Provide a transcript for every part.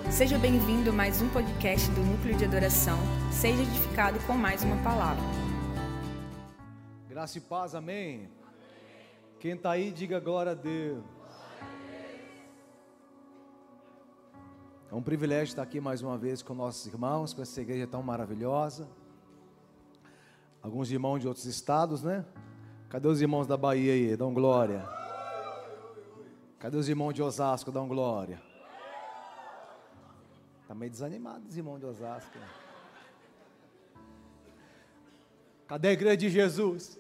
Seja bem-vindo a mais um podcast do Núcleo de Adoração. Seja edificado com mais uma palavra. Graça e paz, amém? Quem está aí, diga glória a Deus. É um privilégio estar aqui mais uma vez com nossos irmãos, com essa igreja tão maravilhosa. Alguns irmãos de outros estados, né? Cadê os irmãos da Bahia aí? Dão glória. Cadê os irmãos de Osasco? Dão glória. Está meio desanimado os irmãos de Osasco. Cadê a igreja de Jesus?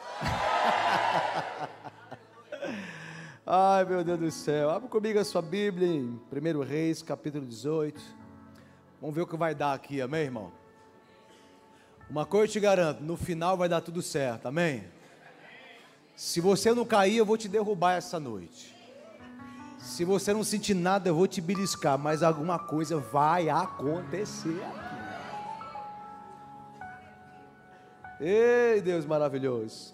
Ai, meu Deus do céu. Abra comigo a sua Bíblia em 1 Reis, capítulo 18. Vamos ver o que vai dar aqui, amém, irmão? Uma coisa eu te garanto, no final vai dar tudo certo, amém? Se você não cair, eu vou te derrubar essa noite. Se você não sentir nada, eu vou te beliscar, mas alguma coisa vai acontecer aqui. Ei, Deus maravilhoso.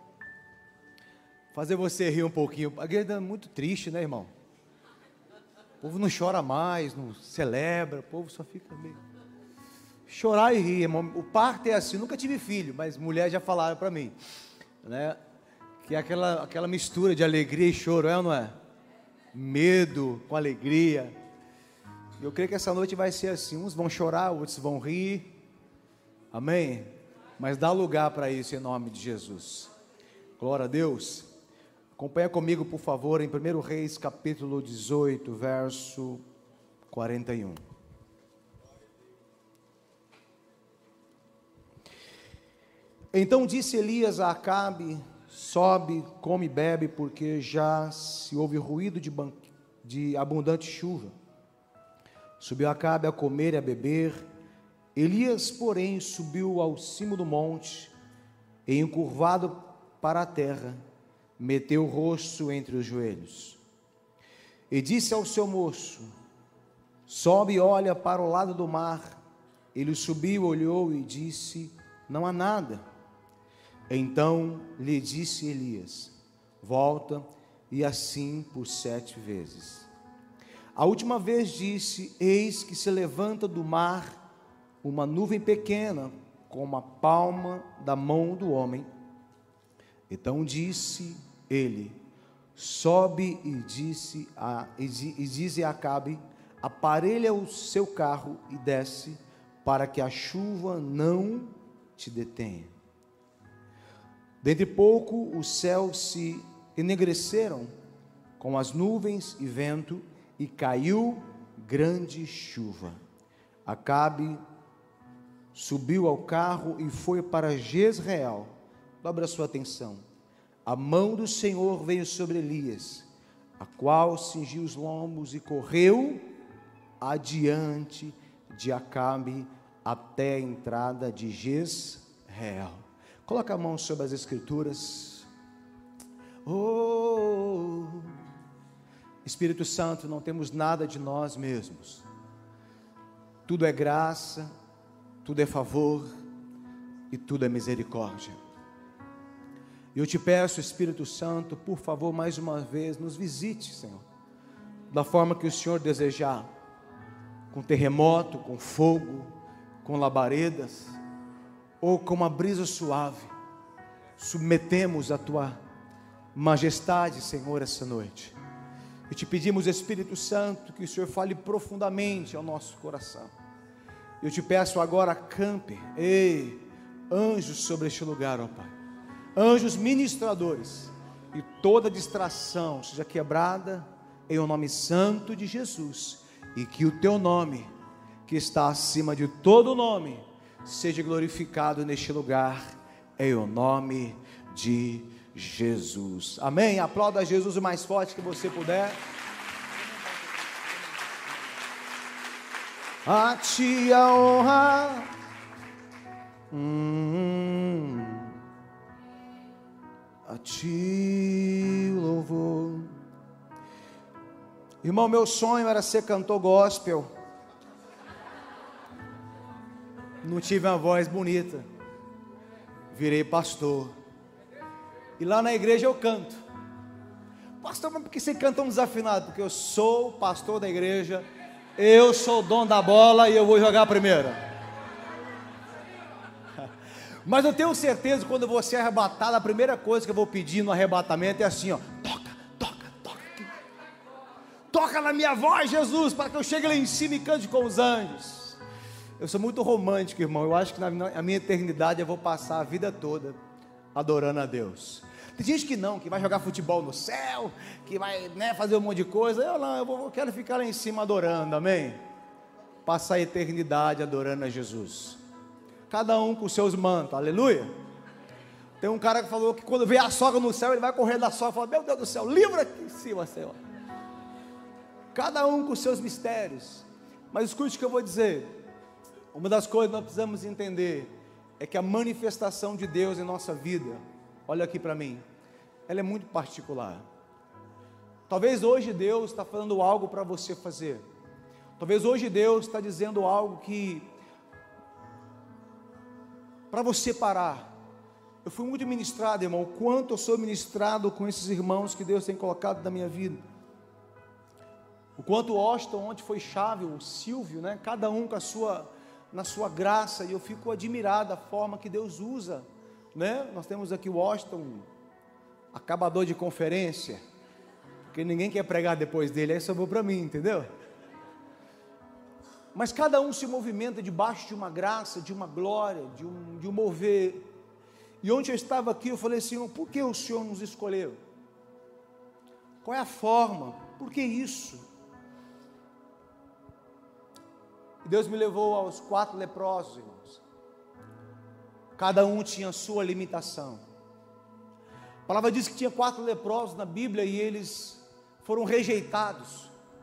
Fazer você rir um pouquinho. A igreja é muito triste, né, irmão? O povo não chora mais, não celebra, o povo só fica meio... Chorar e rir, irmão. O parto é assim, nunca tive filho, mas mulheres já falaram para mim, né? Que é aquela mistura de alegria e choro, é ou não é? Medo com alegria. Eu creio que essa noite vai ser assim, uns vão chorar, outros vão rir, amém? Mas dá lugar para isso em nome de Jesus. Glória a Deus. Acompanha comigo, por favor, em 1 Reis, capítulo 18, verso 41. Então disse Elias a Acabe: sobe, come e bebe, porque já se ouve ruído de abundante chuva. Subiu Acabe a comer e a beber. Elias, porém, subiu ao cimo do monte e, encurvado para a terra, meteu o rosto entre os joelhos. E disse ao seu moço: sobe e olha para o lado do mar. Ele subiu, olhou e disse: não há nada. Então lhe disse Elias: volta, e assim por 7 vezes. A última vez disse: eis que se levanta do mar uma nuvem pequena, como a palma da mão do homem. Então disse ele: sobe, e dize a Acabe: aparelha o seu carro e desce, para que a chuva não te detenha. Dentre pouco os céus se enegreceram com as nuvens e vento, e caiu grande chuva. Acabe subiu ao carro e foi para Jezreel. Dobra a sua atenção. A mão do Senhor veio sobre Elias, a qual cingiu os lombos e correu adiante de Acabe até a entrada de Jezreel. Coloca a mão sobre as escrituras. Oh, Espírito Santo, não temos nada de nós mesmos. Tudo é graça, tudo é favor e tudo é misericórdia. E eu te peço, Espírito Santo, por favor, mais uma vez, nos visite, Senhor, da forma que o Senhor desejar, com terremoto, com fogo, com labaredas, ou com uma brisa suave. Submetemos a tua majestade, Senhor, essa noite. E te pedimos, Espírito Santo, que o Senhor fale profundamente ao nosso coração. Eu te peço agora, acampe, anjos sobre este lugar, ó Pai. Anjos ministradores, e toda distração seja quebrada em o nome santo de Jesus, e que o teu nome, que está acima de todo nome, seja glorificado neste lugar, em o nome de Jesus. Amém? Aplauda a Jesus o mais forte que você puder. A ti a honra, a ti o louvor. Irmão, meu sonho era ser cantor gospel. Não tive uma voz bonita, virei pastor, e lá na igreja eu canto. Pastor, mas por que você canta um desafinado? Porque eu sou pastor da igreja Eu sou o dono da bola e eu vou jogar primeiro. Mas eu tenho certeza que quando eu vou ser arrebatado, a primeira coisa que eu vou pedir no arrebatamento é assim, ó: toca, toca, toca. Toca na minha voz, Jesus, para que eu chegue lá em cima e cante com os anjos. Eu sou muito romântico, irmão. Eu acho que na minha eternidade eu vou passar a vida toda adorando a Deus. Tem gente que não, que vai jogar futebol no céu, que vai, fazer um monte de coisa. Eu não, eu quero ficar lá em cima adorando, amém? Passar a eternidade adorando a Jesus. Cada um com seus mantos, aleluia. Tem um cara que falou que quando vê a sogra no céu, ele vai correr da sogra e fala: meu Deus do céu, livra aqui em cima, Senhor. Cada um com seus mistérios. Mas escute o que eu vou dizer. Uma das coisas que nós precisamos entender é que a manifestação de Deus em nossa vida, olha aqui para mim, ela é muito particular. Talvez hoje Deus está falando algo para você fazer. Talvez hoje Deus está dizendo algo que para você parar. Eu fui muito ministrado, irmão, o quanto eu sou ministrado com esses irmãos que Deus tem colocado na minha vida. O quanto o Austin ontem foi chave, o Silvio, cada um na sua graça, e eu fico admirado da forma que Deus usa, Nós temos aqui o Austin, acabador de conferência, porque ninguém quer pregar depois dele, aí sobrou para mim, entendeu? Mas cada um se movimenta debaixo de uma graça, de uma glória, de um mover. E onde eu estava aqui, eu falei: Senhor, por que o Senhor nos escolheu? Qual é a forma? Por que isso? E Deus me levou aos 4 leprosos, irmãos. Cada um tinha a sua limitação. A palavra diz que tinha 4 leprosos na Bíblia e eles foram rejeitados.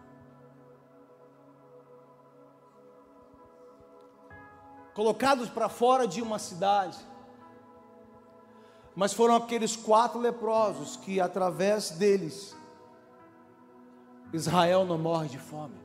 Colocados para fora de uma cidade. Mas foram aqueles 4 leprosos que através deles Israel não morre de fome.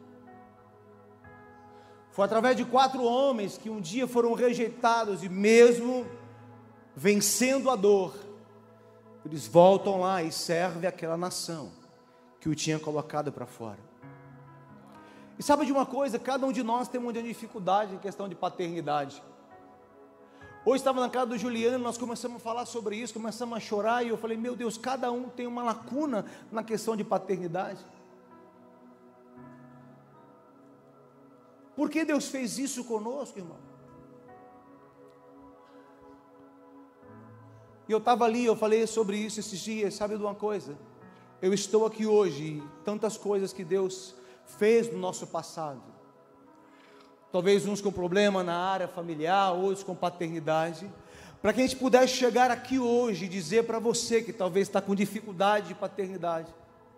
Foi através de 4 homens que um dia foram rejeitados e mesmo vencendo a dor, eles voltam lá e servem aquela nação que o tinha colocado para fora. E sabe de uma coisa? Cada um de nós tem uma dificuldade em questão de paternidade. Hoje estava na casa do Juliano, nós começamos a falar sobre isso, começamos a chorar, e eu falei: meu Deus, cada um tem uma lacuna na questão de paternidade. Por que Deus fez isso conosco, irmão? E eu estava ali, eu falei sobre isso esses dias. Sabe de uma coisa? Eu estou aqui hoje, e tantas coisas que Deus fez no nosso passado, talvez uns com problema na área familiar, outros com paternidade, para que a gente pudesse chegar aqui hoje e dizer para você que talvez está com dificuldade de paternidade,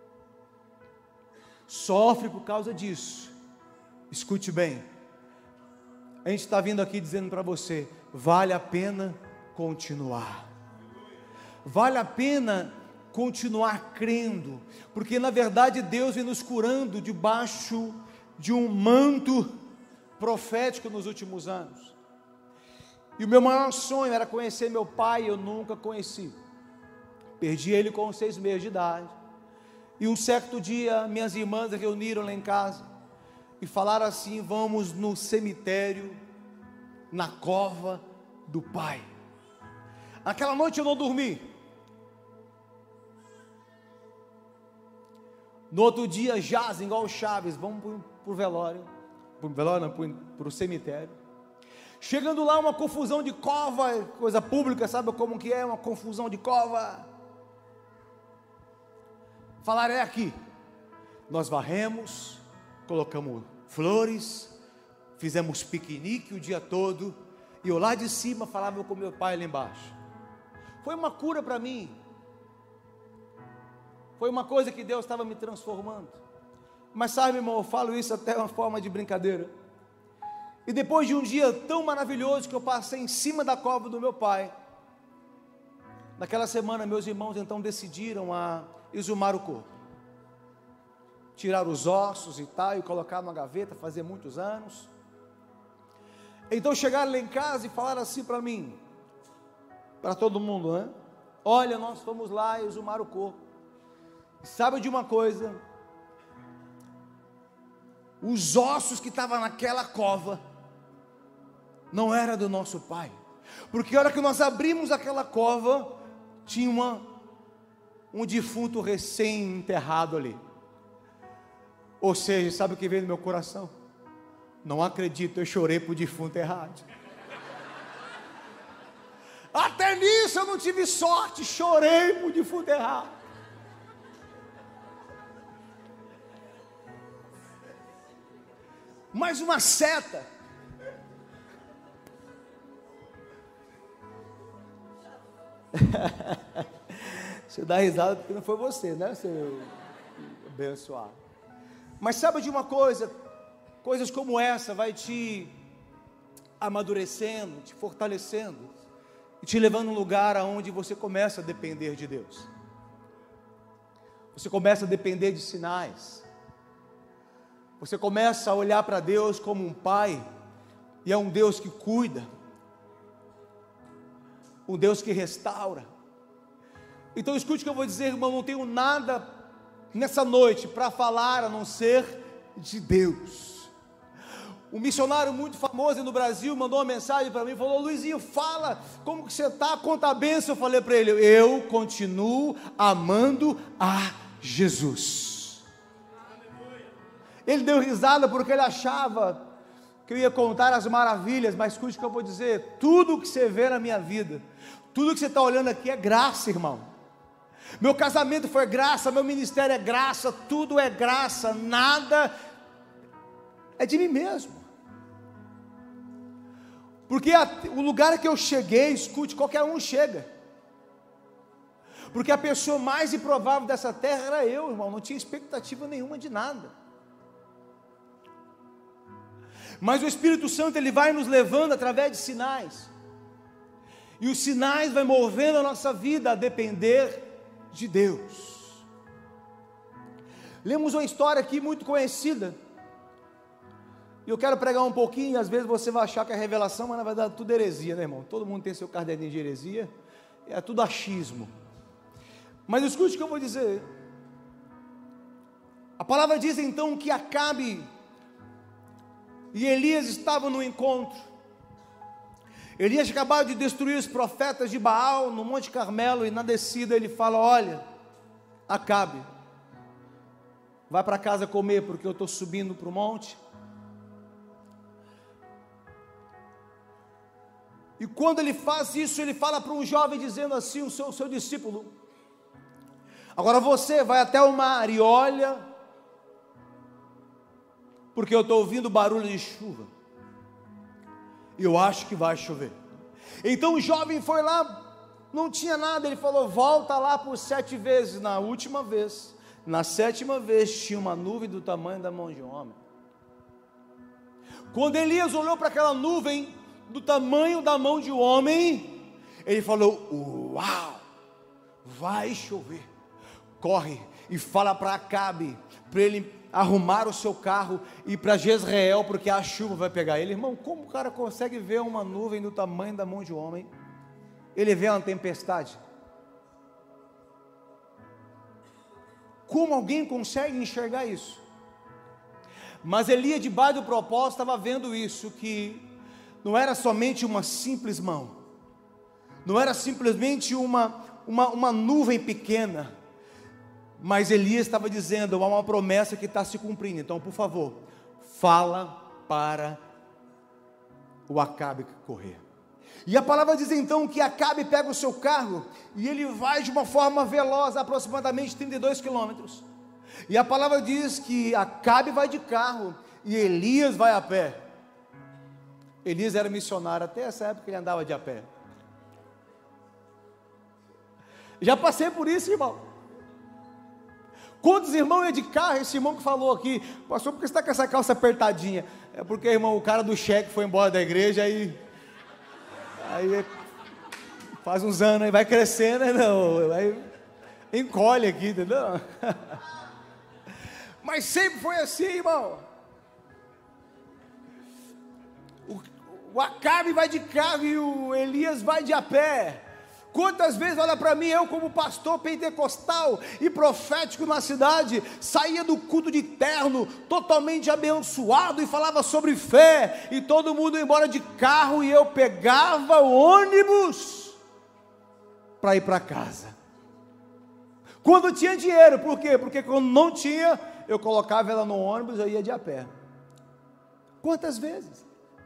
sofre por causa disso. Escute bem, a gente está vindo aqui dizendo para você: vale a pena continuar, vale a pena continuar crendo, porque na verdade Deus vem nos curando debaixo de um manto profético nos últimos anos. E o meu maior sonho era conhecer meu pai. Eu nunca conheci, perdi ele com 6 meses de idade. E um certo dia minhas irmãs reuniram lá em casa e falaram assim: vamos no cemitério, na cova do pai. Aquela noite eu não dormi. No outro dia jazem igual o Chaves, vamos para o velório. Para o cemitério. Chegando lá, uma confusão de cova, coisa pública, sabe como que é? Uma confusão de cova. Falaram: é aqui. Nós varremos, colocamos flores, fizemos piquenique o dia todo, e eu lá de cima falava com meu pai lá embaixo. Foi uma cura para mim. Foi uma coisa que Deus estava me transformando. Mas sabe, irmão, eu falo isso até uma forma de brincadeira. E depois de um dia tão maravilhoso que eu passei em cima da cova do meu pai, naquela semana meus irmãos então decidiram a exumar o corpo, tirar os ossos e tal, e colocar numa gaveta, fazia muitos anos. Então chegaram lá em casa e falaram assim para mim, para todo mundo, olha, nós fomos lá exumar o corpo. Sabe de uma coisa? os ossos que estavam naquela cova não era do nosso pai, porque a hora que nós abrimos aquela cova, tinha um defunto recém-enterrado ali. Ou seja, sabe o que veio no meu coração? Não acredito, eu chorei por defunto errado. Até nisso eu não tive sorte, chorei por defunto errado. Mais uma seta. Você dá risada porque não foi você, né, seu abençoado. Mas sabe de uma coisa? Coisas como essa vai te amadurecendo, te fortalecendo e te levando a um lugar aonde você começa a depender de Deus. Você começa a depender de sinais. Você começa a olhar para Deus como um pai, e é um Deus que cuida, um Deus que restaura. Então escute o que eu vou dizer, irmão, não tenho nada nessa noite para falar a não ser de Deus. Um missionário muito famoso no Brasil mandou uma mensagem para mim, falou: Luizinho, fala como que você está, conta a bênção. Eu falei para ele: eu continuo amando a Jesus. Ele deu risada porque ele achava que eu ia contar as maravilhas, mas escute o que eu vou dizer: tudo que você vê na minha vida, tudo que você está olhando aqui é graça, irmão. Meu casamento foi graça, meu ministério é graça, tudo é graça, nada é de mim mesmo. Porque o lugar que eu cheguei, escute, qualquer um chega. Porque a pessoa mais improvável dessa terra era eu, irmão, não tinha expectativa nenhuma de nada. Mas o Espírito Santo, ele vai nos levando através de sinais. E os sinais vai movendo a nossa vida a depender de Deus. Lemos uma história aqui muito conhecida. E eu quero pregar um pouquinho, às vezes você vai achar que é revelação, mas na verdade tudo é heresia, né, irmão? Todo mundo tem seu caderninho de heresia, é tudo achismo. Mas escute o que eu vou dizer. A palavra diz então que Acabe e Elias estavam no encontro. Elias tinha acabado de destruir os profetas de Baal no Monte Carmelo, e na descida ele fala: olha, Acabe, vai para casa comer, porque eu estou subindo para o monte. E quando ele faz isso, ele fala para um jovem dizendo assim, o seu discípulo: agora você vai até o mar e olha, porque eu estou ouvindo barulho de chuva, e eu acho que vai chover. Então o jovem foi lá, não tinha nada, ele falou: volta lá por 7 vezes, na última vez, na 7ª vez, tinha uma nuvem do tamanho da mão de um homem. Quando Elias olhou para aquela nuvem, do tamanho da mão de um homem, ele falou: uau, vai chover. Corre e fala para Acabe, para ele arrumar o seu carro e ir para Jezreel, porque a chuva vai pegar ele. Irmão, como o cara consegue ver uma nuvem do tamanho da mão de um homem? Ele vê uma tempestade. Como alguém consegue enxergar isso? Mas Elias, debaixo do propósito, estava vendo isso, que não era somente uma simples mão, não era simplesmente uma nuvem pequena, mas Elias estava dizendo: há uma promessa que está se cumprindo. Então, por favor, fala para o Acabe correr. E a palavra diz então que Acabe pega o seu carro e ele vai de uma forma veloz, aproximadamente 32 quilômetros. E a palavra diz que Acabe vai de carro e Elias vai a pé. Elias era missionário, até essa época ele andava de a pé. Já passei por isso, irmão. Quantos irmãos iam de carro? Esse irmão que falou aqui: pastor, por que você está com essa calça apertadinha? É porque, irmão, o cara do cheque foi embora da igreja, aí faz uns anos, aí vai crescendo, aí não, aí encolhe aqui, entendeu? Mas sempre foi assim, irmão. O Acabe vai de carro e o Elias vai de a pé. Quantas vezes, olha para mim, eu como pastor pentecostal e profético na cidade, saía do culto de terno, totalmente abençoado, e falava sobre fé, e todo mundo ia embora de carro, e eu pegava o ônibus para ir para casa. Quando tinha dinheiro, por quê? Porque quando não tinha, eu colocava ela no ônibus, eu ia de a pé. Quantas vezes?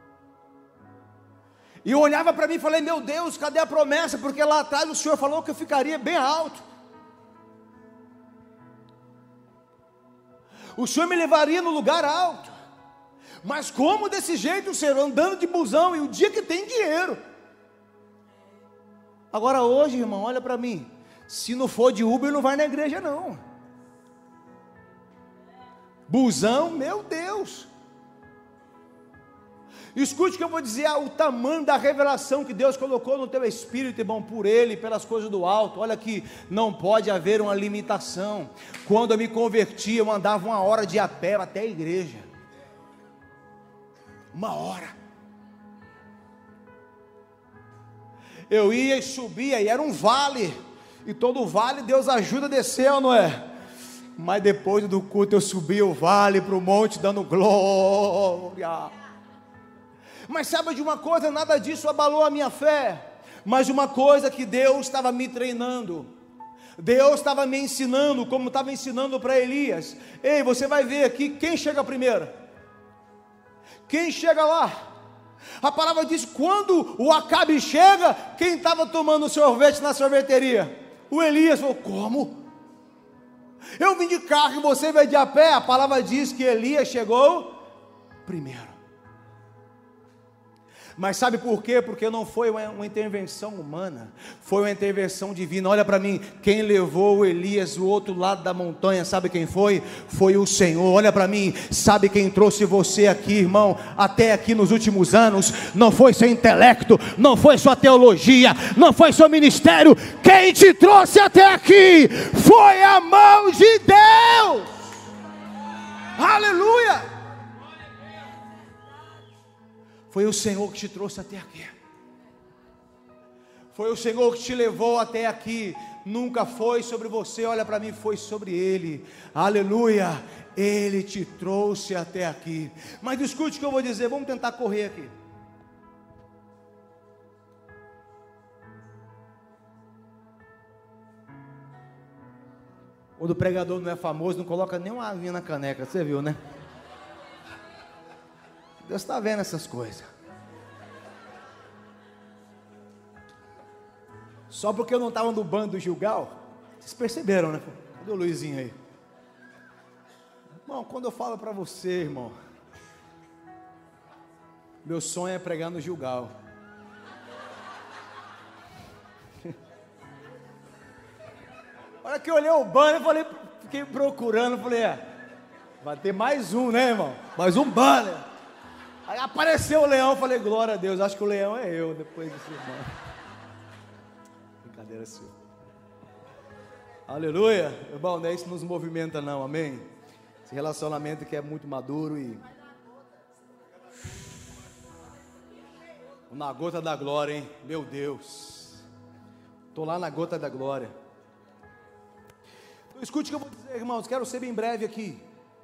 E eu olhava para mim e falei, meu Deus, cadê a promessa? Porque lá atrás o Senhor falou que eu ficaria bem alto. O Senhor me levaria no lugar alto. Mas como desse jeito, Senhor, andando de busão, e o dia que tem dinheiro. Agora hoje, irmão, olha para mim. Se não for de Uber, não vai na igreja não. Busão, meu Deus. Escute o que eu vou dizer, o tamanho da revelação que Deus colocou no teu espírito, irmão, por Ele, pelas coisas do alto. Olha que não pode haver uma limitação. Quando eu me converti, eu andava 1 hora de a pé até a igreja. 1 hora. Eu ia e subia, e era um vale, e todo vale Deus ajuda a descer, não é? Mas depois do culto eu subia o vale para o monte dando glória. Mas sabe de uma coisa, nada disso abalou a minha fé, mas uma coisa que Deus estava me treinando, Deus estava me ensinando, como estava ensinando para Elias. Ei, você vai ver aqui, quem chega primeiro? Quem chega lá? A palavra diz, quando o Acabe chega, quem estava tomando sorvete na sorveteria? O Elias falou, como? Eu vim de carro e você veio de a pé. A palavra diz que Elias chegou primeiro. Mas sabe por quê? Porque não foi uma intervenção humana, foi uma intervenção divina. Olha para mim, quem levou Elias do outro lado da montanha, sabe quem foi? Foi o Senhor. Olha para mim, sabe quem trouxe você aqui, irmão, até aqui nos últimos anos? Não foi seu intelecto, não foi sua teologia, não foi seu ministério. Quem te trouxe até aqui foi a mão de Deus. Aleluia! Foi o Senhor que te trouxe até aqui. Foi o Senhor que te levou até aqui. Nunca foi sobre você, olha para mim, foi sobre Ele. Aleluia. Ele te trouxe até aqui. Mas escute o que eu vou dizer, vamos tentar correr aqui. Quando o pregador não é famoso, não coloca nem uma aguinha na caneca, você viu, né? Deus está vendo essas coisas. Só porque eu não estava no bando do Gilgal, vocês perceberam, né? Cadê o Luizinho aí? Irmão, quando eu falo para você, irmão, meu sonho é pregar no Gilgal. Olha que eu olhei o banner, eu falei, fiquei procurando, falei, vai ter mais um, né, irmão? Mais um banner. Aí apareceu o leão, eu falei, glória a Deus, acho que o leão é eu, depois desse irmão. Brincadeira sua. Aleluia. Irmão, não é isso que nos movimenta não, amém? Esse relacionamento que é muito maduro e... na gota da glória, hein? Meu Deus. Estou lá na gota da glória. Então, escute o que eu vou dizer, irmãos, quero ser bem breve aqui.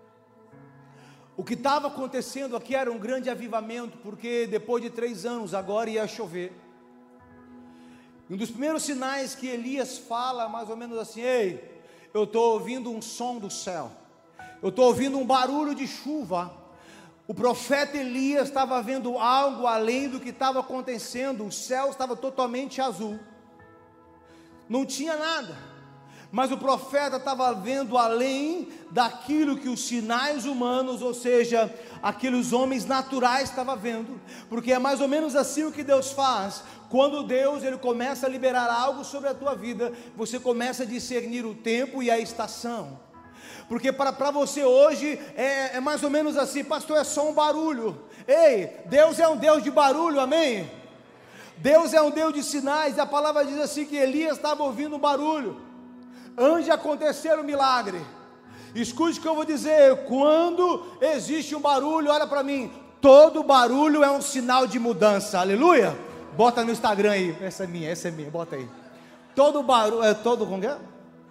O que estava acontecendo aqui era um grande avivamento, porque depois de 3 anos, agora ia chover. Um dos primeiros sinais que Elias fala, mais ou menos assim, ei, eu estou ouvindo um som do céu, eu estou ouvindo um barulho de chuva. O profeta Elias estava vendo algo além do que estava acontecendo, o céu estava totalmente azul, não tinha nada. Mas o profeta estava vendo além daquilo que os sinais humanos, ou seja, aqueles homens naturais estavam vendo, porque é mais ou menos assim o que Deus faz. Quando Deus ele começa a liberar algo sobre a tua vida, você começa a discernir o tempo e a estação. Porque para você hoje é mais ou menos assim, pastor, é só um barulho. Ei, Deus é um Deus de barulho, amém? Deus é um Deus de sinais. A palavra diz assim que Elias estava ouvindo um barulho antes de acontecer o milagre. Escute o que eu vou dizer, quando existe um barulho, olha para mim, todo barulho é um sinal de mudança, aleluia. Bota no Instagram aí, essa é minha, bota aí. Todo barulho é todo como é?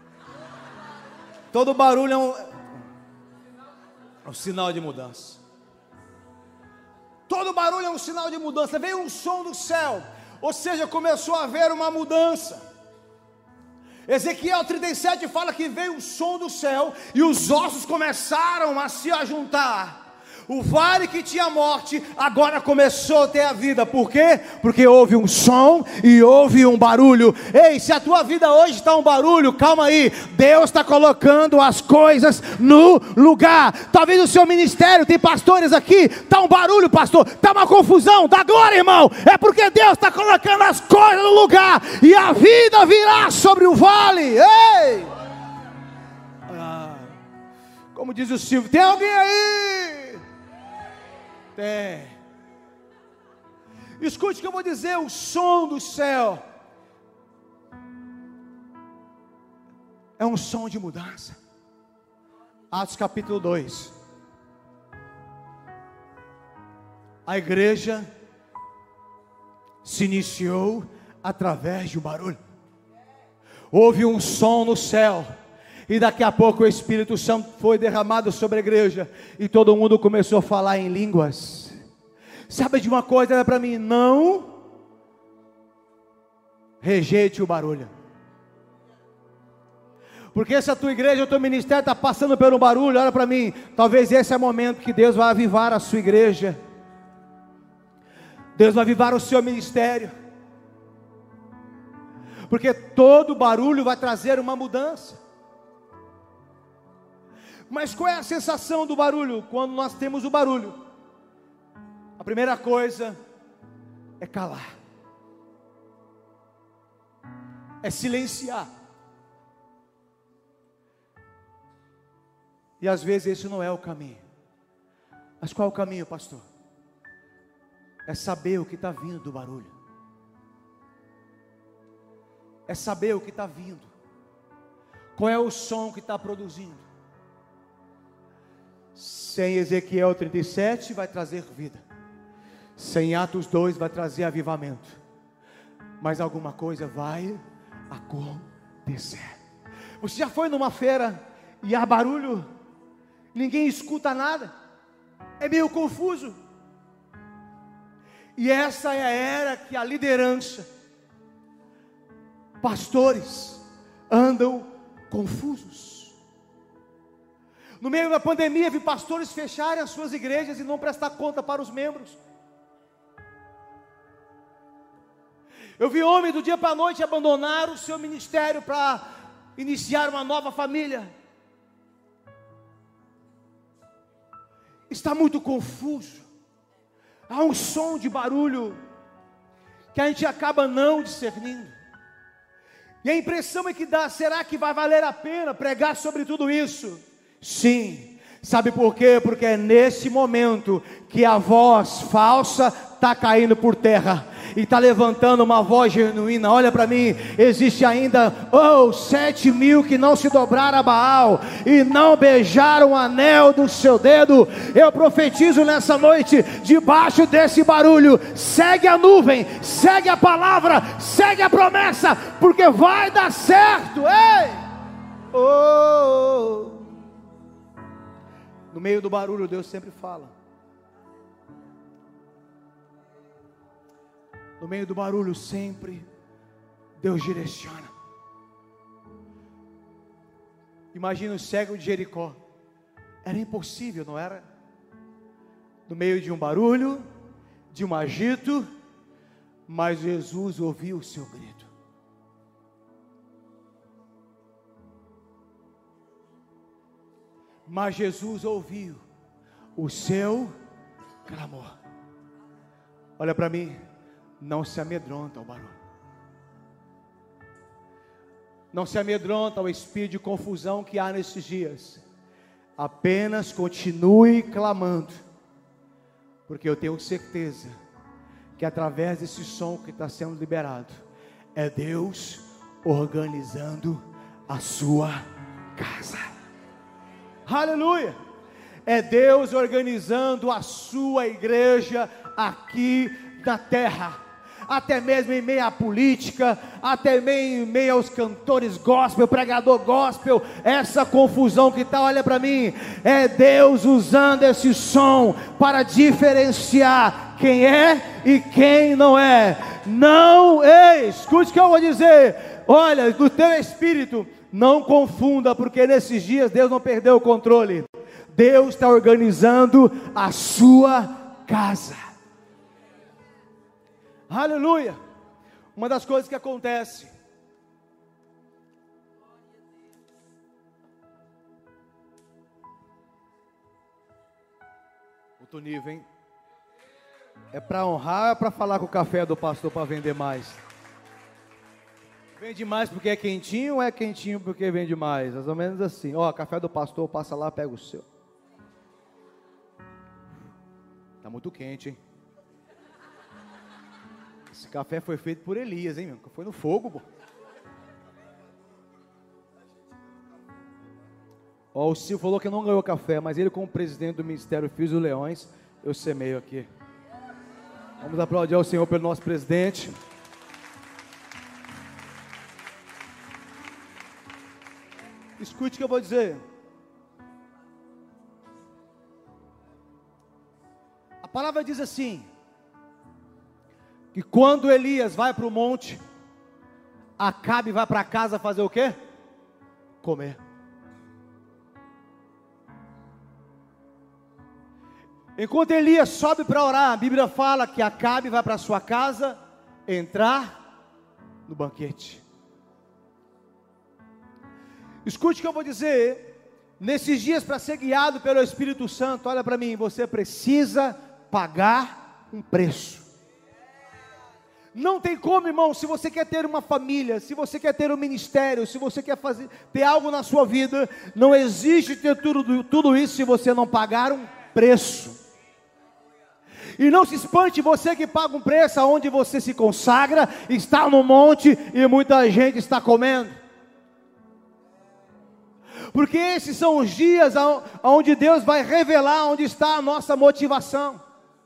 Todo barulho é um sinal de mudança. Todo barulho é um sinal de mudança. Veio um som do céu, ou seja, começou a haver uma mudança. Ezequiel 37 fala que veio um som do céu e os ossos começaram a se ajuntar. O vale que tinha morte agora começou a ter a vida. Por quê? Porque houve um som e houve um barulho. Ei, se a tua vida hoje está um barulho, calma aí, Deus está colocando as coisas no lugar. Talvez o seu ministério, tem pastores aqui, está um barulho, pastor, está uma confusão. Dá glória, irmão, é porque Deus está colocando as coisas no lugar e a vida virá sobre o vale. Ei! Como diz o Silvio, tem alguém aí? Escute o que eu vou dizer. O som do céu é um som de mudança. Atos capítulo 2. A igreja se iniciou através de um barulho. Houve um som no céu. E daqui a pouco o Espírito Santo foi derramado sobre a igreja. E todo mundo começou a falar em línguas. Sabe de uma coisa, olha para mim. Não rejeite o barulho. Porque se a tua igreja, o teu ministério está passando por um barulho, olha para mim. Talvez esse é o momento que Deus vai avivar a sua igreja. Deus vai avivar o seu ministério. Porque todo barulho vai trazer uma mudança. Mas qual é a sensação do barulho? Quando nós temos o barulho, a primeira coisa é calar, é silenciar. E às vezes esse não é o caminho. Mas qual é o caminho, pastor? É saber o que está vindo do barulho. É saber o que está vindo. Qual é o som que está produzindo? Sem Ezequiel 37 vai trazer vida. Sem Atos 2 vai trazer avivamento. Mas alguma coisa vai acontecer. Você já foi numa feira e há barulho? Ninguém escuta nada? É meio confuso. E essa é a era que a liderança, pastores, andam confusos. No meio da pandemia, vi pastores fecharem as suas igrejas e não prestar conta para os membros. Eu vi homens do dia para a noite abandonar o seu ministério para iniciar uma nova família. Está muito confuso. Há um som de barulho que a gente acaba não discernindo. E a impressão é que dá, será que vai valer a pena pregar sobre tudo isso? Sim, sabe por quê? Porque é nesse momento que a voz falsa está caindo por terra e está levantando uma voz genuína. Olha para mim, existe ainda 7.000 que não se dobraram a Baal e não beijaram o anel do seu dedo. Eu profetizo nessa noite, debaixo desse barulho, segue a nuvem, segue a palavra, segue a promessa, porque vai dar certo. Ei! No meio do barulho, Deus sempre fala. No meio do barulho, sempre Deus direciona. Imagina o cego de Jericó. Era impossível, não era? No meio de um barulho, de um agito, mas Jesus ouviu o seu grito. Mas Jesus ouviu o seu clamor. Olha para mim, não se amedronta ao barulho. Não se amedronta ao espírito de confusão que há nesses dias. Apenas continue clamando, porque eu tenho certeza que através desse som que está sendo liberado, é Deus organizando a sua casa. Aleluia! É Deus organizando a sua igreja aqui na terra. até mesmo em meio à política, até mesmo em meio aos cantores gospel, pregador gospel, essa confusão que está, olha para mim, é Deus usando esse som para diferenciar quem é e quem não é. Não, ei, escute o que eu vou dizer, olha, do teu espírito, não confunda, porque nesses dias Deus não perdeu o controle. Deus está organizando a sua casa. Aleluia. Uma das coisas que acontece, outro nível, hein? É para honrar ou é para falar com o café do pastor para vender mais? Vende mais porque é quentinho ou é quentinho porque vende mais? Mais ou menos assim. Ó, café do pastor, passa lá, pega o seu. Tá muito quente, hein? Esse café foi feito por Elias, hein, meu? Foi no fogo, pô. Ó, o Silvio falou que não ganhou café, mas ele como presidente do Ministério Filhos dos Leões, eu semeio aqui. Vamos aplaudir ao Senhor pelo nosso presidente. Escute o que eu vou dizer. A palavra diz assim, que quando Elias vai para o monte, Acabe vai para casa fazer o quê? Comer. Enquanto Elias sobe para orar, a Bíblia fala que Acabe vai para sua casa entrar no banquete. Escute o que eu vou dizer. Nesses dias, para ser guiado pelo Espírito Santo, olha para mim, você precisa pagar um preço. Não tem como, irmão, se você quer ter uma família, se você quer ter um ministério, se você quer ter algo na sua vida, não existe ter tudo isso se você não pagar um preço. E não se espante você que paga um preço, aonde você se consagra, está no monte e muita gente está comendo. Porque esses são os dias onde Deus vai revelar onde está a nossa motivação.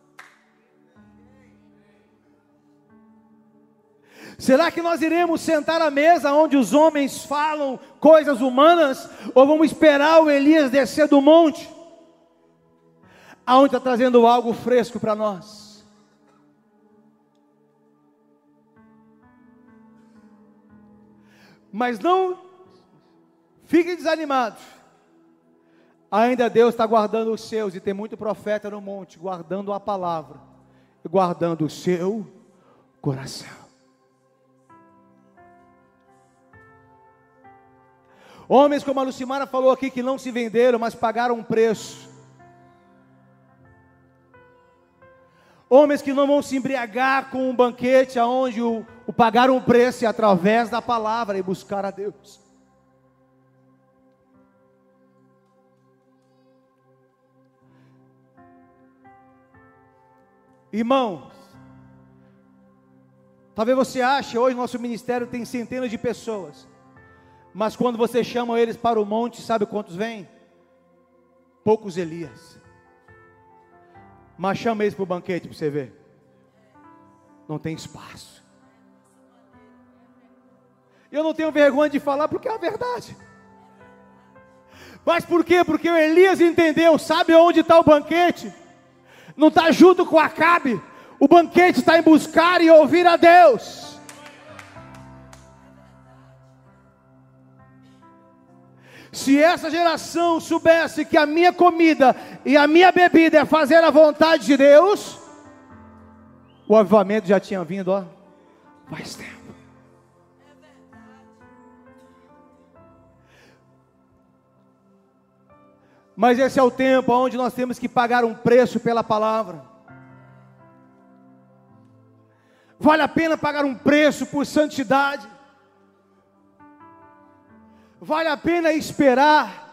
Será que nós iremos sentar à mesa onde os homens falam coisas humanas? Ou vamos esperar o Elias descer do monte? Aonde está trazendo algo fresco para nós? Mas não fiquem desanimados. Ainda Deus está guardando os seus. E tem muito profeta no monte, guardando a palavra. E guardando o seu coração. Homens como a Lucimara falou aqui, que não se venderam, mas pagaram um preço. Homens que não vão se embriagar com um banquete, aonde o pagar um preço é através da palavra e buscar a Deus. Irmãos, talvez você ache, hoje nosso ministério tem centenas de pessoas, mas quando você chama eles para o monte, sabe quantos vêm? Poucos Elias. Mas chama eles para o banquete para você ver. Não tem espaço. Eu não tenho vergonha de falar porque é a verdade. Mas por quê? Porque o Elias entendeu, sabe onde está o banquete? Não está junto com Acabe. O banquete está em buscar e ouvir a Deus. Se essa geração soubesse que a minha comida e a minha bebida é fazer a vontade de Deus, o avivamento já tinha vindo, ó, faz tempo. Mas esse é o tempo onde nós temos que pagar um preço pela palavra. Vale a pena pagar um preço por santidade. Vale a pena esperar.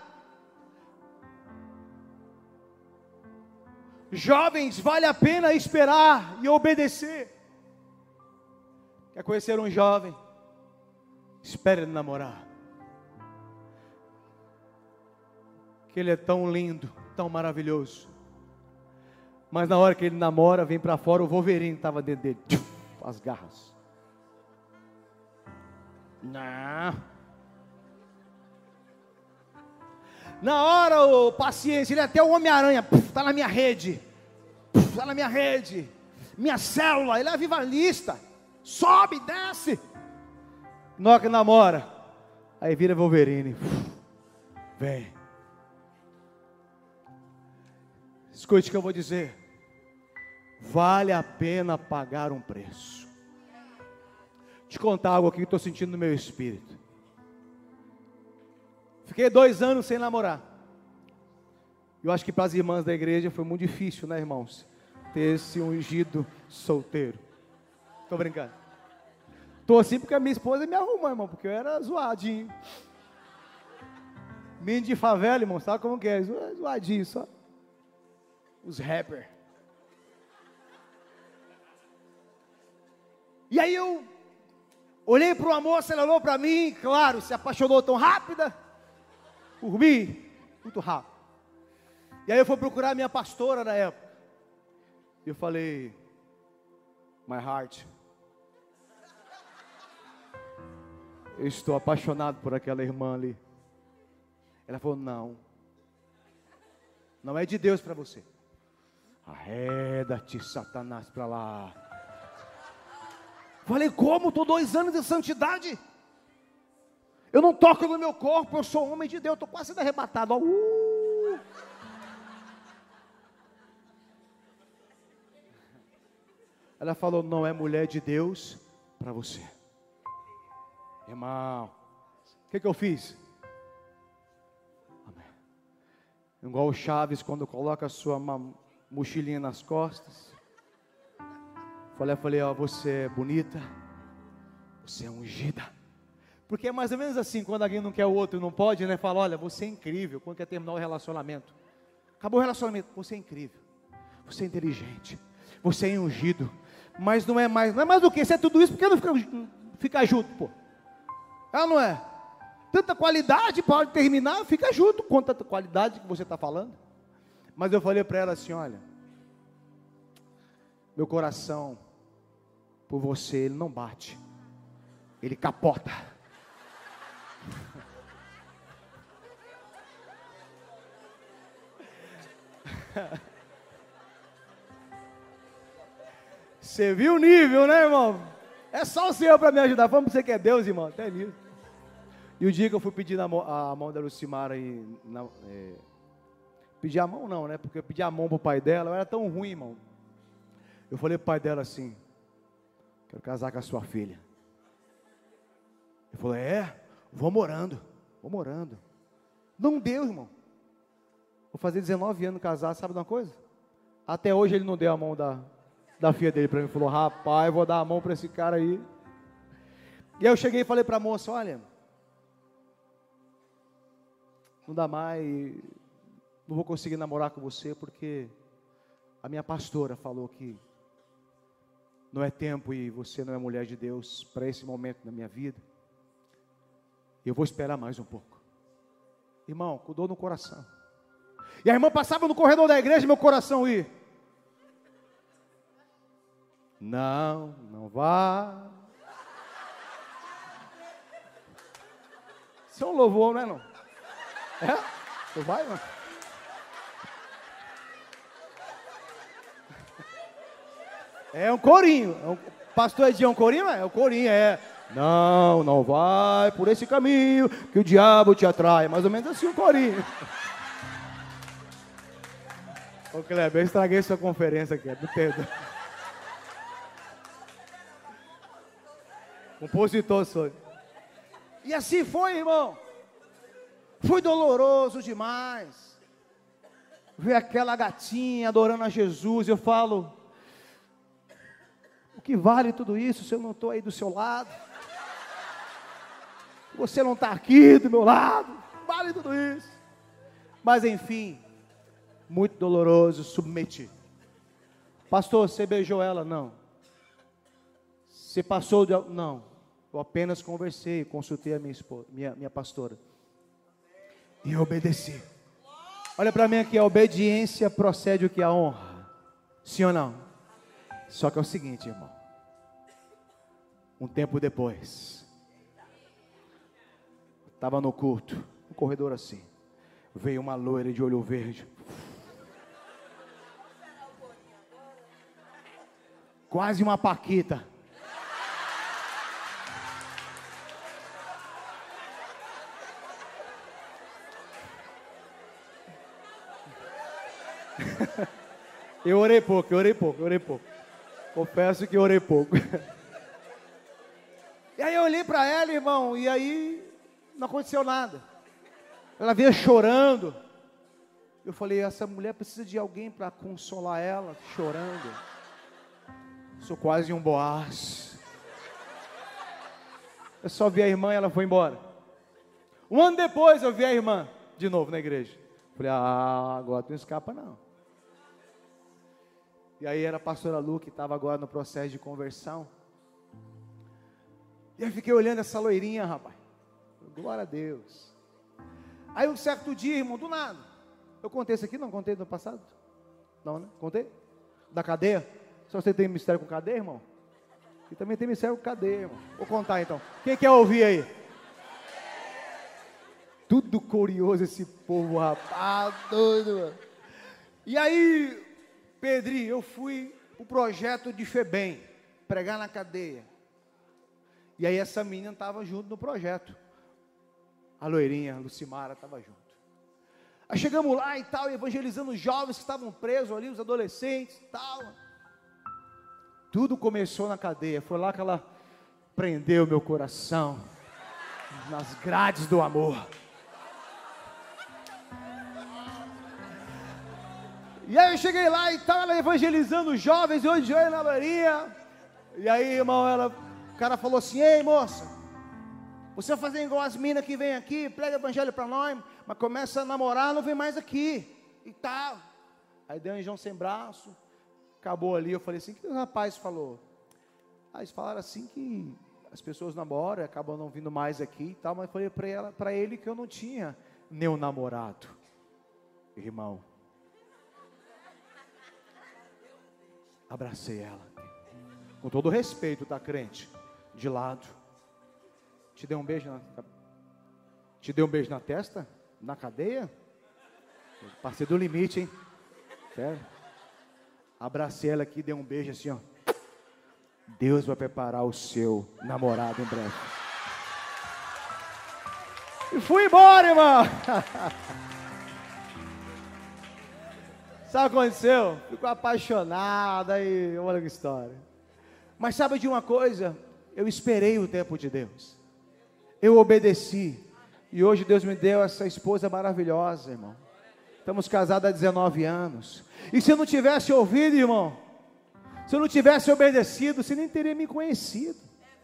Jovens, vale a pena esperar e obedecer. Quer conhecer um jovem? Espere ele namorar. Que ele é tão lindo, tão maravilhoso. Mas na hora que ele namora, vem para fora, o Wolverine estava dentro dele. as garras. Não. Na hora, o paciência, ele é até o Homem-Aranha, está na minha rede. Está na minha rede. Minha célula, ele é avivalista. Sobe, desce. Na hora que namora, aí vira Wolverine. Vem. Escute o que eu vou dizer. Vale a pena pagar um preço. Te contar algo aqui que estou sentindo no meu espírito. Fiquei 2 anos sem namorar. Eu acho que para as irmãs da igreja foi muito difícil, né, irmãos? Ter esse ungido solteiro. Estou brincando. Estou assim porque a minha esposa me arrumou, irmão, porque eu era zoadinho. Menino de favela, irmão, sabe como que é? Zoadinho só. Os rappers. E aí eu olhei para uma moça, ela olhou para mim, claro, se apaixonou tão rápida por mim, muito rápido. E aí eu fui procurar a minha pastora na época. E eu falei, my heart, eu estou apaixonado por aquela irmã ali. Ela falou, não é de Deus para você. Arreda-te, Satanás, para lá. Falei, como? Estou 2 anos de santidade. Eu não toco no meu corpo, eu sou homem de Deus. Estou quase sendo arrebatado. Ela falou, não é mulher de Deus para você. Irmão, o que eu fiz? Amém. Igual o Chaves, quando coloca a sua mochilinha nas costas. Falei, ó, você é bonita, você é ungida. Porque é mais ou menos assim, quando alguém não quer o outro, não pode, né? Fala, olha, você é incrível, quando quer terminar o relacionamento. Acabou o relacionamento, você é incrível, você é inteligente, você é ungido. Mas não é mais do que, você é tudo isso, porque não fica junto, pô. Ela não é. Tanta qualidade, pode terminar, fica junto com tanta qualidade que você está falando. Mas eu falei para ela assim, olha, meu coração por você, ele não bate, ele capota. Você viu o nível, né, irmão? É só o Senhor para me ajudar. Vamos, você que é Deus, irmão, até nisso. E o dia que eu fui pedir a mão da Lucimara aí, pedir a mão não, né? Porque eu pedi a mão pro pai dela, eu era tão ruim, irmão. Eu falei pro pai dela assim, quero casar com a sua filha. Ele falou, vou morando. Não deu, irmão. Vou fazer 19 anos casar, sabe de uma coisa? Até hoje ele não deu a mão da filha dele para mim. Ele falou, rapaz, vou dar a mão para esse cara aí. E aí eu cheguei e falei para a moça, olha, não dá mais, não vou conseguir namorar com você, porque a minha pastora falou que não é tempo e você não é mulher de Deus para esse momento na minha vida. Eu vou esperar mais um pouco. Irmão, com dor no coração. E a irmã passava no corredor da igreja e meu coração ia. Não vá. Isso é um louvor, não é não? Não vai, não? É um corinho. Pastor Edinho é um corinho? É o corinho, Não vai por esse caminho que o diabo te atrai. Mais ou menos assim um corinho. Ô Kleber, eu estraguei sua conferência aqui, do Pedro. Compositor sou. E assim foi, irmão. Foi doloroso demais. Ver aquela gatinha adorando a Jesus. Eu falo, o que vale tudo isso se eu não estou aí do seu lado? Você não está aqui do meu lado. Vale tudo isso. Mas enfim, muito doloroso, submeti. Pastor, você beijou ela? Não. Você passou de... Não. Eu apenas conversei, consultei a minha esposa, minha pastora. E eu obedeci. Olha para mim aqui, a obediência procede o que? A honra. Sim ou não? Só que é o seguinte, irmão. Um tempo depois, estava no culto, no corredor assim, veio uma loira de olho verde, quase uma paquita. Eu orei pouco. Confesso que eu orei pouco. E aí eu olhei para ela, irmão, e aí não aconteceu nada. Ela veio chorando. Eu falei, essa mulher precisa de alguém para consolar ela, chorando. Sou quase um Boaz. Eu só vi a irmã e ela foi embora. Um ano depois eu vi a irmã de novo na igreja. Falei, agora tu não escapa não. E aí era a pastora Lu, que estava agora no processo de conversão. E aí fiquei olhando essa loirinha, rapaz. Glória a Deus. Aí um certo dia, irmão, do nada. Eu contei isso aqui, não contei no passado? Não, né? Contei? Da cadeia? Só você tem mistério com cadeia, irmão? E também tem mistério com cadeia, irmão. Vou contar então. Quem quer ouvir aí? Tudo curioso esse povo, rapaz. Doido, mano. E aí, Pedrinho, eu fui o projeto de FEBEM, pregar na cadeia. E aí essa menina estava junto no projeto. A loirinha, a Lucimara, estava junto. Aí chegamos lá e tal, evangelizando os jovens que estavam presos ali, os adolescentes e tal. Tudo começou na cadeia. Foi lá que ela prendeu meu coração, nas grades do amor. E aí eu cheguei lá e tal, ela evangelizando os jovens, eu de joelho na loirinha. E aí, irmão, o cara falou assim, ei moça, você vai fazer igual as minas que vem aqui, prega evangelho para nós, mas começa a namorar, não vem mais aqui, e tal. Aí deu um João sem braço, acabou ali, eu falei assim, o que o rapaz falou? Eles falaram assim que as pessoas namoram, acabam não vindo mais aqui e tal, mas eu falei para ele que eu não tinha nenhum namorado, irmão. Abracei ela, com todo o respeito da crente, de lado. Te dei um beijo na testa, na cadeia. Passei do limite, hein? Sério. Abracei ela aqui, dei um beijo assim, ó. Deus vai preparar o seu namorado em breve. E fui embora, irmão. Sabe o que aconteceu? Ficou apaixonada e olha que história. Mas sabe de uma coisa? Eu esperei o tempo de Deus. Eu obedeci. E hoje Deus me deu essa esposa maravilhosa, irmão. Estamos casados há 19 anos. E se eu não tivesse ouvido, irmão, se eu não tivesse obedecido, você nem teria me conhecido.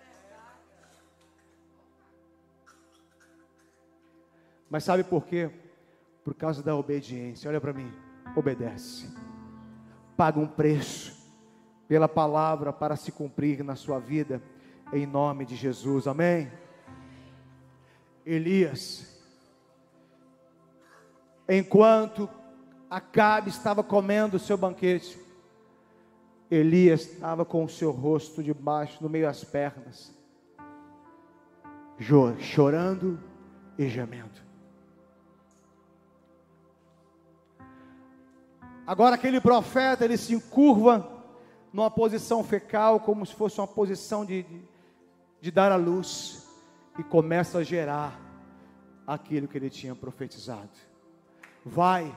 Mas sabe por quê? Por causa da obediência. Olha para mim. Obedece, paga um preço pela palavra para se cumprir na sua vida, em nome de Jesus, amém? Elias, enquanto Acabe estava comendo o seu banquete, Elias estava com o seu rosto debaixo, no meio das pernas, chorando e gemendo. Agora aquele profeta, ele se encurva numa posição fecal, como se fosse uma posição de dar à luz, e começa a gerar aquilo que ele tinha profetizado. Vai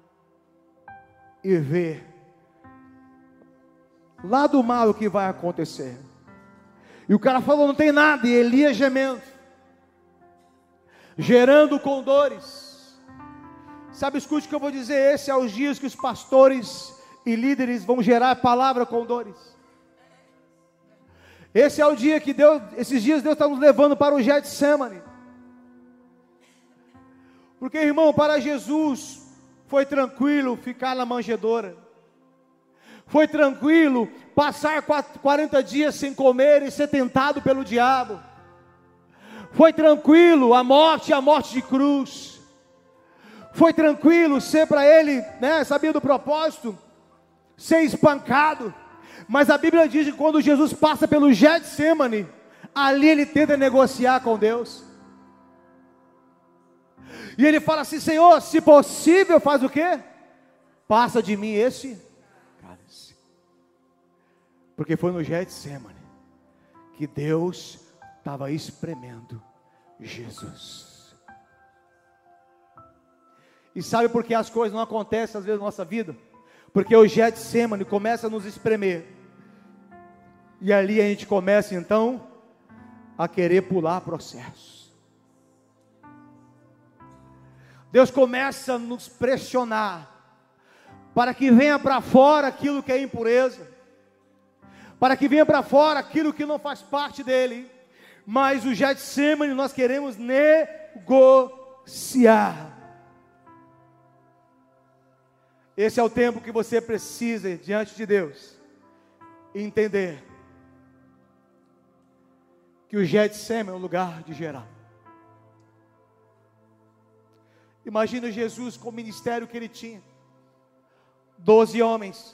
e vê lá do mal o que vai acontecer. E o cara falou, não tem nada, e Elias gemendo, gerando com dores. Sabe, escute o que eu vou dizer, esse é os dias que os pastores e líderes vão gerar palavra com dores. Esse é o dia que esses dias Deus está nos levando para o Getsemane. Porque, irmão, para Jesus foi tranquilo ficar na manjedoura. Foi tranquilo passar 40 dias sem comer e ser tentado pelo diabo. Foi tranquilo a morte de cruz. Foi tranquilo ser para ele, sabia do propósito, ser espancado. Mas a Bíblia diz que quando Jesus passa pelo Getsemane, Ali ele tenta negociar com Deus. E ele fala assim: Senhor, se possível, faz o quê? Passa de mim esse cálice. Porque foi no Getsemane que Deus estava espremendo Jesus. E sabe por que as coisas não acontecem às vezes na nossa vida? Porque o Getsemane começa a nos espremer. E ali a gente começa então a querer pular processos. Deus começa a nos pressionar para que venha para fora aquilo que é impureza, para que venha para fora aquilo que não faz parte dele. Mas o Getsemane nós queremos negociar. Esse é o tempo que você precisa diante de Deus entender que o Getsemane é um lugar de gerar. Imagina Jesus com o ministério que ele tinha, 12 homens,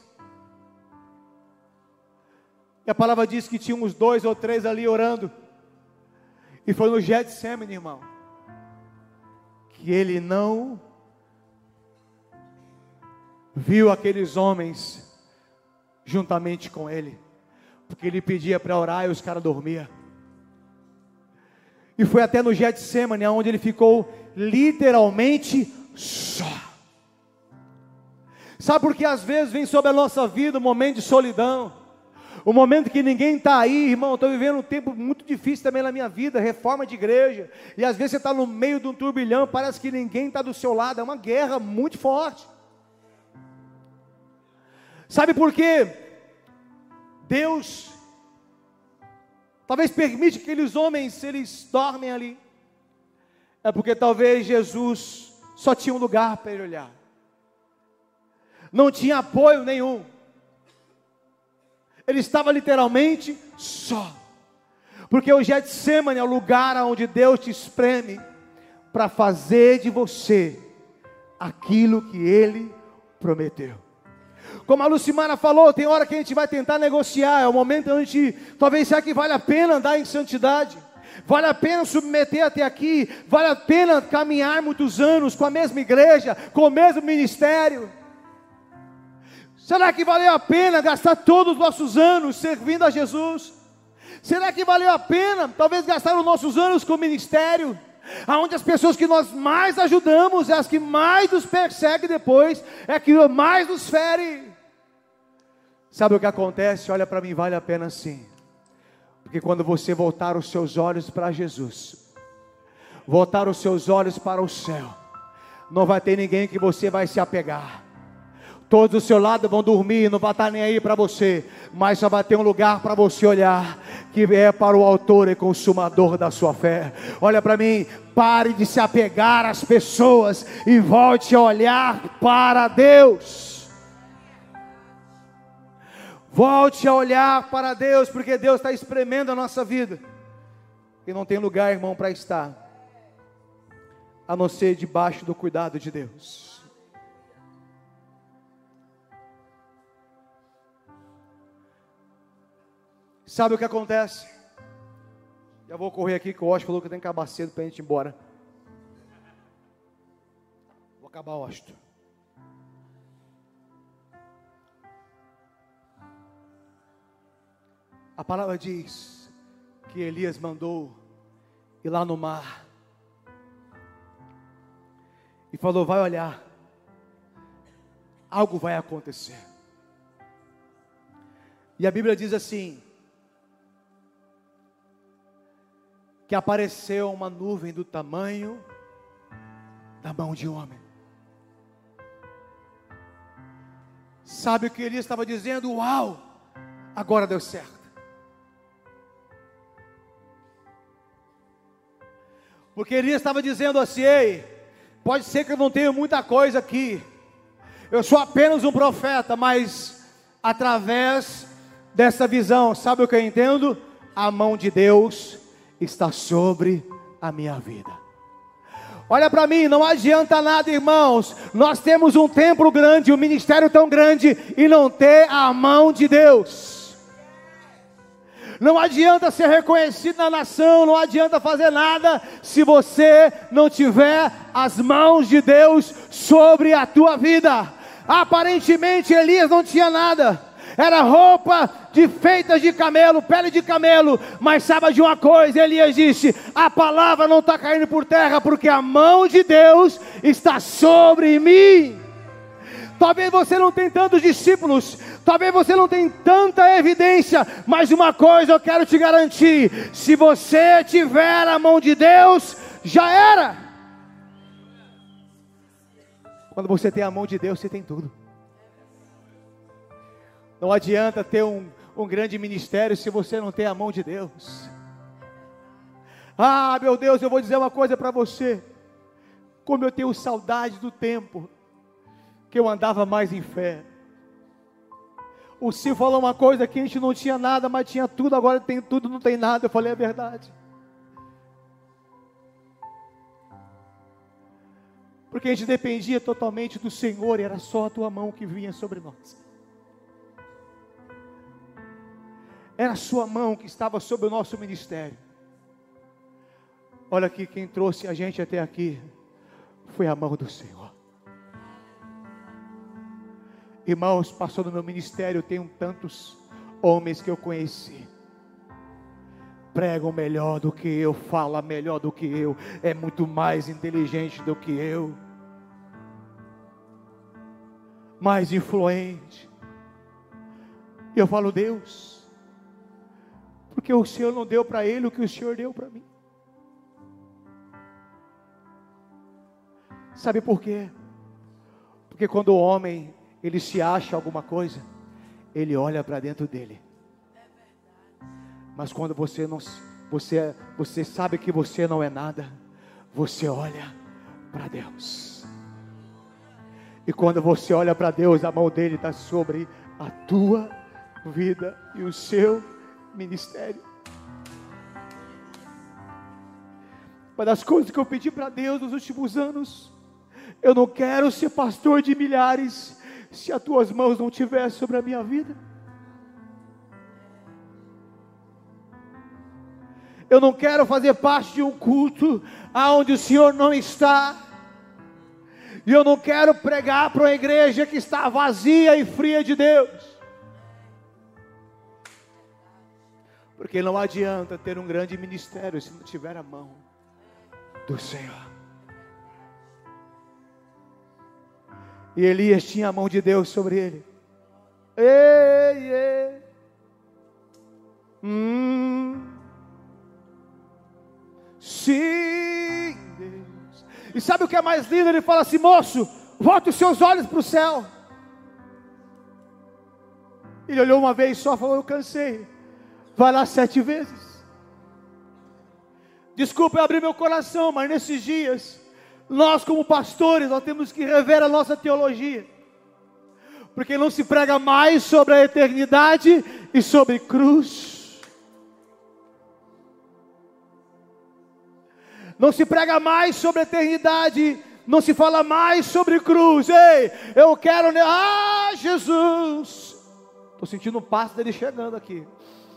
e a palavra diz que tinha uns 2 ou 3 ali orando, e foi no Getsemane, irmão, que ele não viu aqueles homens juntamente com ele, porque ele pedia para orar e os caras dormiam. E foi até no Getsemane onde ele ficou literalmente só. Sabe por que às vezes vem sobre a nossa vida um momento de solidão, um momento que ninguém está aí, irmão? Estou vivendo um tempo muito difícil também na minha vida, reforma de igreja, e às vezes você está no meio de um turbilhão, parece que ninguém está do seu lado, é uma guerra muito forte. Sabe por quê? Deus talvez permite que aqueles homens, eles dormem ali, é porque talvez Jesus só tinha um lugar para ele olhar, não tinha apoio nenhum, ele estava literalmente só, porque o Getsemane é o lugar onde Deus te espreme, para fazer de você aquilo que Ele prometeu. Como a Lucimara falou, tem hora que a gente vai tentar negociar, é o momento onde a gente, talvez será que vale a pena andar em santidade, vale a pena submeter até aqui, vale a pena caminhar muitos anos com a mesma igreja, com o mesmo ministério, será que valeu a pena gastar todos os nossos anos servindo a Jesus? Será que valeu a pena, talvez gastar os nossos anos com o ministério, aonde as pessoas que nós mais ajudamos, é as que mais nos perseguem depois, é que mais nos fere? Sabe o que acontece? Olha para mim, vale a pena sim, porque quando você voltar os seus olhos para Jesus, voltar os seus olhos para o céu, não vai ter ninguém que você vai se apegar, todos do seu lado vão dormir, não vai estar nem aí para você, mas só vai ter um lugar para você olhar, que é para o autor e consumador da sua fé. Olha para mim, pare de se apegar às pessoas e volte a olhar para Deus. Volte a olhar para Deus, porque Deus está espremendo a nossa vida, e não tem lugar, irmão, para estar, a não ser debaixo do cuidado de Deus. Sabe o que acontece? Já vou correr aqui, que o Washington falou que tem que acabar cedo para a gente ir embora. Vou acabar, Washington. A palavra diz que Elias mandou ir lá no mar e falou: vai olhar, algo vai acontecer. E a Bíblia diz assim, que apareceu uma nuvem do tamanho da mão de um homem. Sabe o que Elias estava dizendo? Uau, agora deu certo. Porque Elias estava dizendo assim: ei, pode ser que eu não tenha muita coisa aqui, eu sou apenas um profeta, mas através dessa visão, sabe o que eu entendo? A mão de Deus está sobre a minha vida. Olha para mim, não adianta nada, irmãos, nós temos um templo grande, um ministério tão grande, e não ter a mão de Deus. Não adianta ser reconhecido na nação, não adianta fazer nada se você não tiver as mãos de Deus sobre a tua vida. Aparentemente Elias não tinha nada, era roupa feitas de camelo, pele de camelo, mas sabe de uma coisa, Elias disse, a palavra não está caindo por terra, porque a mão de Deus está sobre mim. Talvez você não tenha tantos discípulos, talvez você não tenha tanta evidência, mas uma coisa eu quero te garantir, se você tiver a mão de Deus, já era. Quando você tem a mão de Deus, você tem tudo. Não adianta ter um grande ministério se você não tem a mão de Deus. Ah, meu Deus, eu vou dizer uma coisa para você. Como eu tenho saudade do tempo que eu andava mais em fé. O Sil falou uma coisa que a gente não tinha nada, mas tinha tudo, agora tem tudo, não tem nada. Eu falei a verdade. Porque a gente dependia totalmente do Senhor e era só a tua mão que vinha sobre nós. Era a sua mão que estava sobre o nosso ministério. Olha aqui, quem trouxe a gente até aqui foi a mão do Senhor. Irmãos, passou no meu ministério, eu tenho tantos homens que eu conheci. Pregam melhor do que eu, falam melhor do que eu, é muito mais inteligente do que eu, mais influente. E eu falo, Deus, porque o Senhor não deu para ele o que o Senhor deu para mim. Sabe por quê? Porque quando o homem ele se acha alguma coisa, ele olha para dentro dele. Mas quando você sabe que você não é nada, você olha para Deus. E quando você olha para Deus, a mão dele está sobre a tua vida e o seu ministério. Uma das coisas que eu pedi para Deus nos últimos anos, eu não quero ser pastor de milhares se as tuas mãos não estiverem sobre a minha vida. Eu não quero fazer parte de um culto aonde o Senhor não está. E eu não quero pregar para uma igreja que está vazia e fria de Deus. Porque não adianta ter um grande ministério se não tiver a mão do Senhor. E Elias tinha a mão de Deus sobre ele. Ei, ei. Sim, Deus. E sabe o que é mais lindo? Ele fala assim, moço, volte os seus olhos para o céu. Ele olhou uma vez só e falou, eu cansei. Vai lá 7 vezes. Desculpa eu abrir meu coração, mas nesses dias, nós como pastores, nós temos que rever a nossa teologia. Porque não se prega mais sobre a eternidade e sobre cruz. Não se prega mais sobre a eternidade, não se fala mais sobre cruz. Ei, eu quero... Ah, Jesus! Estou sentindo um passo dele chegando aqui.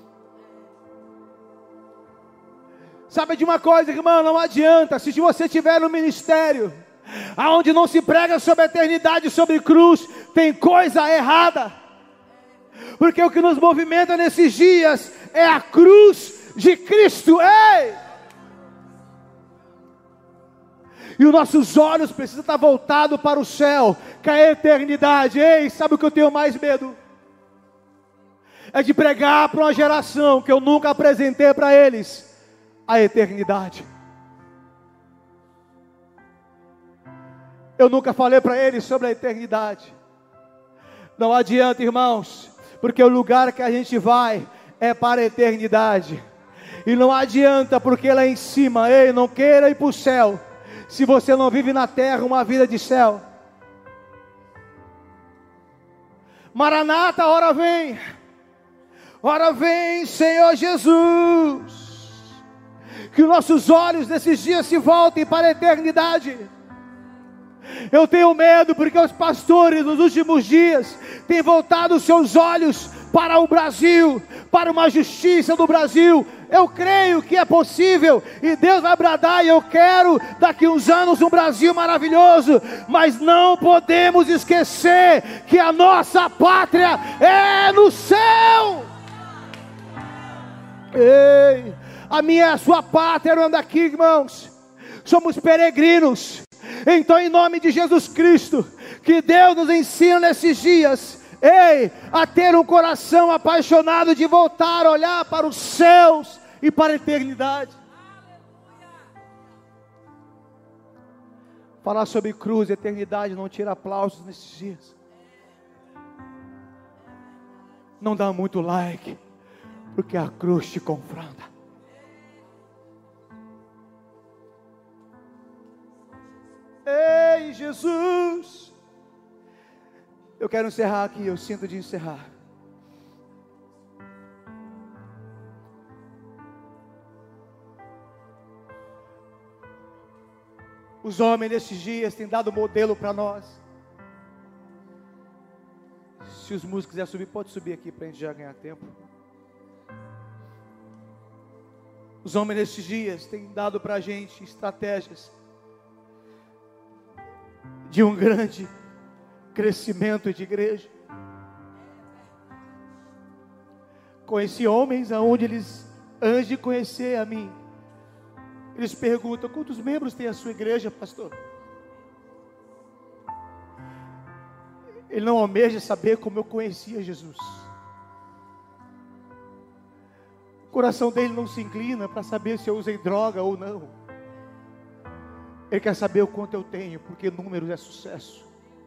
Sabe de uma coisa, irmão, não adianta, se você estiver no ministério, aonde não se prega sobre a eternidade, sobre cruz, tem coisa errada. Porque o que nos movimenta nesses dias é a cruz de Cristo. Ei! E os nossos olhos precisam estar voltados para o céu, que é a eternidade. Ei, sabe o que eu tenho mais medo? É de pregar para uma geração que eu nunca apresentei para eles a eternidade. Eu nunca falei para eles sobre a eternidade. Não adianta, irmãos, porque o lugar que a gente vai é para a eternidade. E não adianta, porque lá em cima, ei, não queira ir para o céu se você não vive na terra uma vida de céu. Maranata, ora vem, Senhor Jesus. Que os nossos olhos nesses dias se voltem para a eternidade. Eu tenho medo porque os pastores nos últimos dias têm voltado os seus olhos para o Brasil, para uma justiça do Brasil. Eu creio que é possível, e Deus vai bradar, e eu quero daqui uns anos um Brasil maravilhoso, mas não podemos esquecer que a nossa pátria é no céu. Ei, a minha e a sua pátria não anda aqui, irmãos, somos peregrinos. Então, em nome de Jesus Cristo, que Deus nos ensina nesses dias, ei, a ter um coração apaixonado de voltar a olhar para os céus e para a eternidade. Falar sobre cruz e eternidade não tira aplausos nesses dias. Não dá muito like, porque a cruz te confronta. Ei, Jesus, eu quero encerrar aqui, eu sinto de encerrar. Os homens desses dias têm dado modelo para nós. Se os músicos quiserem subir, pode subir aqui para a gente já ganhar tempo. Os homens desses dias têm dado para a gente estratégias de um grande crescimento de igreja. Conheci homens aonde eles, antes de conhecer a mim, eles perguntam: quantos membros tem a sua igreja, pastor? Ele não almeja saber como eu conhecia Jesus. O coração dele não se inclina para saber se eu usei droga ou não. Ele quer saber o quanto eu tenho, porque números é sucesso.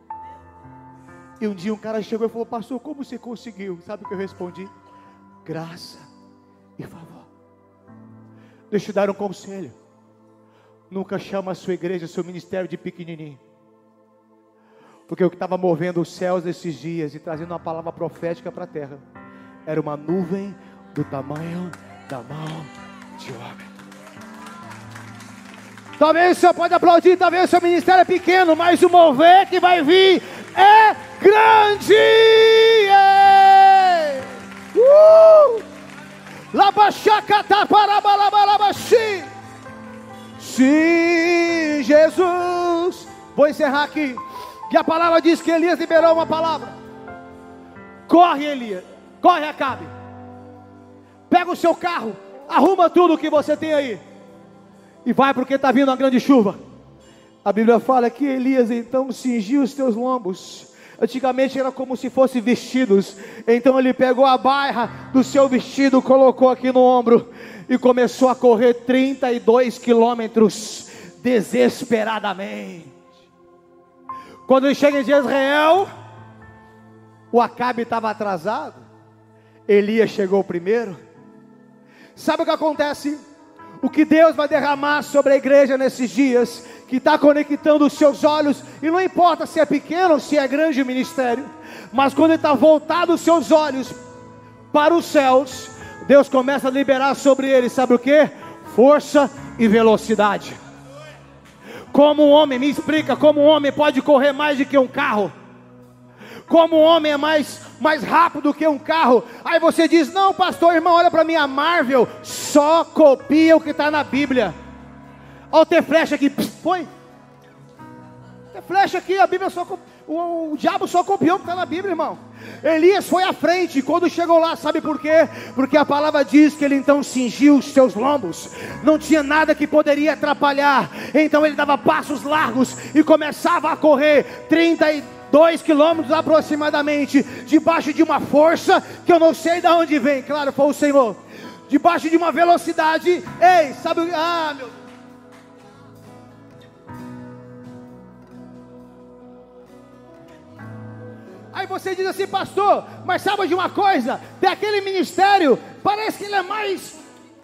E um dia um cara chegou e falou: pastor, como você conseguiu? Sabe o que eu respondi? Graça e favor. Deixa eu te dar um conselho. Nunca chama a sua igreja, seu ministério de pequenininho. Porque o que estava movendo os céus esses dias e trazendo uma palavra profética para a terra era uma nuvem do tamanho da mão de homem. Talvez o senhor pode aplaudir, talvez o seu ministério é pequeno, mas o mover que vai vir é grande. Sim, Jesus. Vou encerrar aqui. E a palavra diz que Elias liberou uma palavra. Corre, Elias, corre, Acabe. Pega o seu carro, arruma tudo que você tem aí e vai, porque está vindo uma grande chuva. A Bíblia fala que Elias então cingiu os seus lombos. Antigamente era como se fossem vestidos. Então ele pegou a barra do seu vestido, colocou aqui no ombro e começou a correr 32 quilômetros desesperadamente. Quando ele chega em Jezreel, o Acabe estava atrasado, Elias chegou primeiro. Sabe o que acontece? O que Deus vai derramar sobre a igreja nesses dias, que está conectando os seus olhos, e não importa se é pequeno ou se é grande o ministério, mas quando ele está voltado os seus olhos para os céus, Deus começa a liberar sobre ele, sabe o que? Força e velocidade. Como um homem, me explica, como um homem pode correr mais do que um carro? Como um homem é mais rápido que um carro? Aí você diz: não, pastor, irmão, olha para mim, a Marvel só copia o que está na Bíblia. Olha o T-Flash aqui, foi? T-Flash aqui, a Bíblia só o diabo só copiou o que está na Bíblia, irmão. Elias foi à frente, quando chegou lá, sabe por quê? Porque a palavra diz que ele então cingiu os seus lombos, não tinha nada que poderia atrapalhar, então ele dava passos largos e começava a correr 32 quilômetros aproximadamente, debaixo de uma força que eu não sei de onde vem, claro, foi o Senhor, debaixo de uma velocidade, ei, sabe, meu Deus. Aí você diz assim: pastor, mas sabe de uma coisa? Tem aquele ministério, parece que ele é mais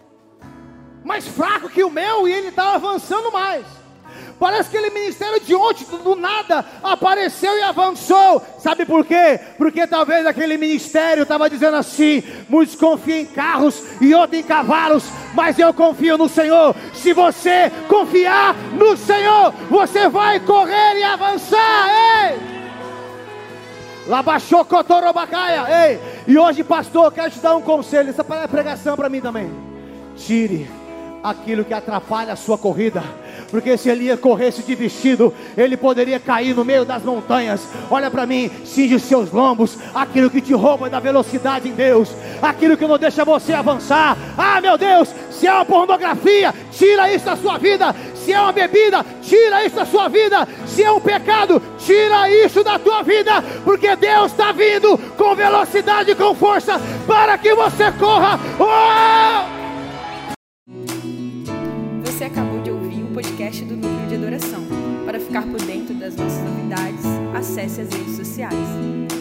fraco que o meu, e ele está avançando mais. Parece que aquele ministério de ontem, do nada, apareceu e avançou. Sabe por quê? Porque talvez aquele ministério estava dizendo assim: muitos confiam em carros e outros em cavalos, mas eu confio no Senhor. Se você confiar no Senhor, você vai correr e avançar. Ei! Labaixou cotorobacaia. Ei, e hoje, pastor, eu quero te dar um conselho. Essa é pregação para mim também. Tire aquilo que atrapalha a sua corrida, porque se Elias corresse de vestido, ele poderia cair no meio das montanhas. Olha para mim, cinge os seus lombos, aquilo que te rouba da velocidade em Deus, aquilo que não deixa você avançar. Ah, meu Deus, se é uma pornografia, tira isso da sua vida. Se é uma bebida, tira isso da sua vida. Se é um pecado, tira isso da tua vida, porque Deus está vindo com velocidade e com força para que você corra. Oh! Você acabou de ouvir um podcast do Núcleo de Adoração. Para ficar por dentro das nossas novidades, acesse as redes sociais.